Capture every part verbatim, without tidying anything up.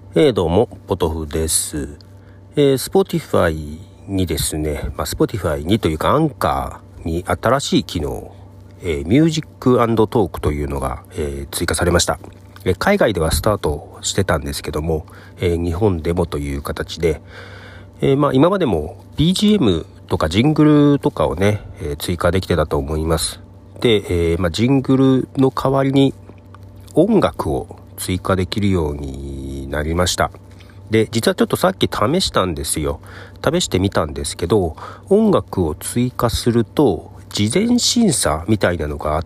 えー、どうもポトフです。えー、Spotify にですね、まあ、Spotify にというかアンカーに新しい機能、えー、ミュージック&トークというのが、えー、追加されました。えー、海外ではスタートしてたんですけども、えー、日本でもという形で、えーまあ、今までも ビージーエム とかジングルとかをね、えー、追加できてたと思います。で、えーまあ、ジングルの代わりに音楽を追加できるようになりました。で、実はちょっとさっき試したんですよ。試してみたんですけど、音楽を追加すると事前審査みたいなのがあって、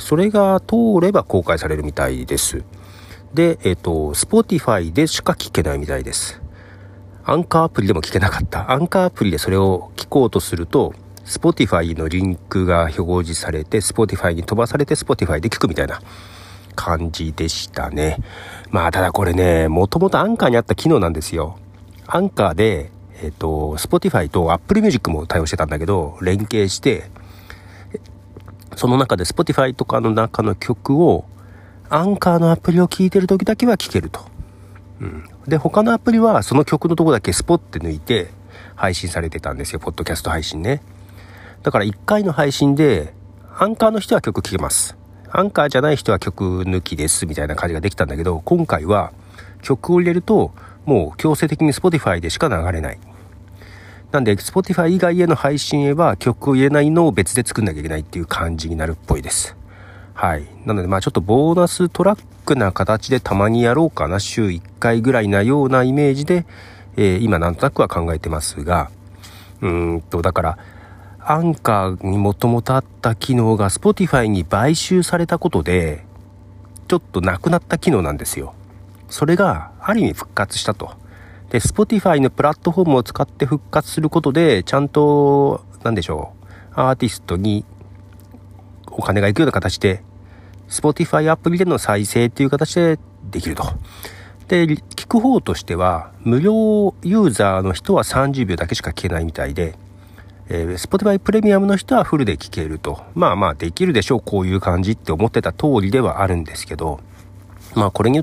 それが通れば公開されるみたいです。で、えっと Spotify でしか聞けないみたいです。アンカーアプリでも聞けなかった。アンカーアプリでそれを聞こうとすると Spotify のリンクが表示されて Spotify に飛ばされて Spotify で聞くみたいな感じでしたね。まあただこれね、もともとアンカーにあった機能なんですよ。アンカーで、えっと Spotify と Apple Music も対応してたんだけど、連携してその中で Spotify とかの中の曲をアンカーのアプリを聴いてる時だけは聴けると、うん、で他のアプリはその曲のとこだけスポッて抜いて配信されてたんですよ。ポッドキャスト配信ね。だからいっかいの配信でアンカーの人は曲聴けます、アンカーじゃない人は曲抜きですみたいな感じができたんだけど、今回は曲を入れるともう強制的に Spotify でしか流れない。なんで Spotify 以外への配信へは曲を入れないのを別で作んなきゃいけないっていう感じになるっぽいです。はい。なのでまあちょっとボーナストラックな形でたまにやろうかな、週いっかいぐらいなようなイメージで、えー、今なんとなくは考えてますが、うーんとだからアンカーにもともとあった機能が Spotify に買収されたことでちょっとなくなった機能なんですよ。それがある意味復活したと。で Spotify のプラットフォームを使って復活することでちゃんとなんでしょう、アーティストにお金がいくような形で Spotify アプリでの再生っていう形でできると。で聞く方としては無料ユーザーの人はさんじゅうびょうだけしか聞けないみたいで、えー、Spotify プレミアムの人はフルで聞けると。まあまあできるでしょう、こういう感じって思ってた通りではあるんですけど、まあこれによって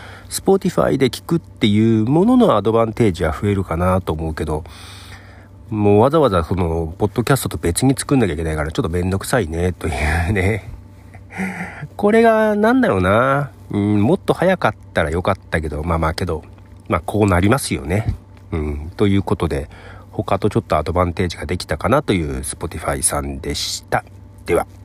Spotify で聞くっていうもののアドバンテージは増えるかなと思うけど、もうわざわざそのポッドキャストと別に作んなきゃいけないからちょっとめんどくさいねというねこれがなんだろうな、うん、もっと早かったらよかったけど、まあまあけどまあこうなりますよね、うん、ということで他とちょっとアドバンテージができたかなという Spotify さんでした。では。